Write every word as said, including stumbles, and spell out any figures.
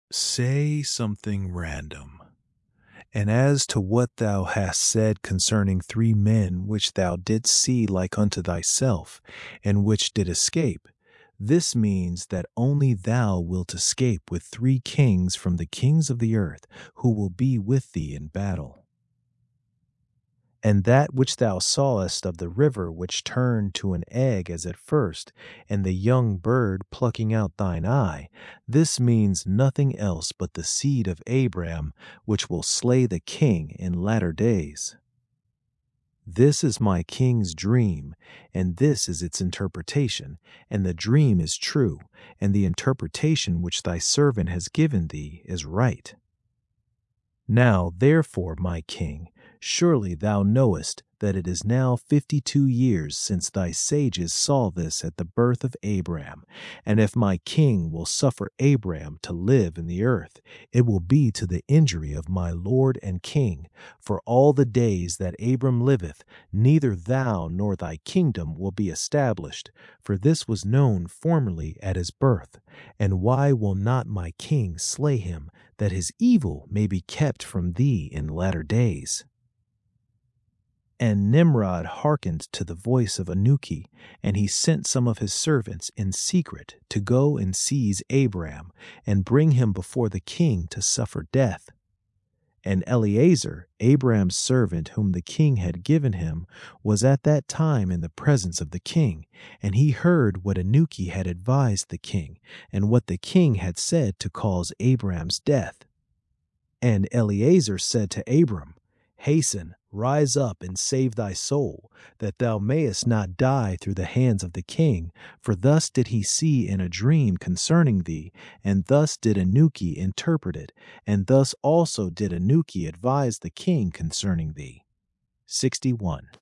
Say something random. And as to what thou hast said concerning three men which thou didst see like unto thyself, and which did escape, this means that only thou wilt escape with three kings from the kings of the earth, who will be with thee in battle. And that which thou sawest of the river which turned to an egg as at first, and the young bird plucking out thine eye, this means nothing else but the seed of Abraham, which will slay the king in latter days. This is my king's dream, and this is its interpretation, and the dream is true, and the interpretation which thy servant has given thee is right. Now, therefore, my king, surely thou knowest that it is now fifty-two years since thy sages saw this at the birth of Abraham. And if my king will suffer Abraham to live in the earth, it will be to the injury of my lord and king. For all the days that Abram liveth, neither thou nor thy kingdom will be established. For this was known formerly at his birth. And why will not my king slay him, that his evil may be kept from thee in latter days? And Nimrod hearkened to the voice of Anuki, and he sent some of his servants in secret to go and seize Abraham, and bring him before the king to suffer death. And Eleazar, Abraham's servant whom the king had given him, was at that time in the presence of the king, and he heard what Anuki had advised the king, and what the king had said to cause Abraham's death. And Eleazar said to Abram, Hasten, rise up and save thy soul, that thou mayest not die through the hands of the king. For thus did he see in a dream concerning thee, and thus did Anuki interpret it, and thus also did Anuki advise the king concerning thee. sixty-one.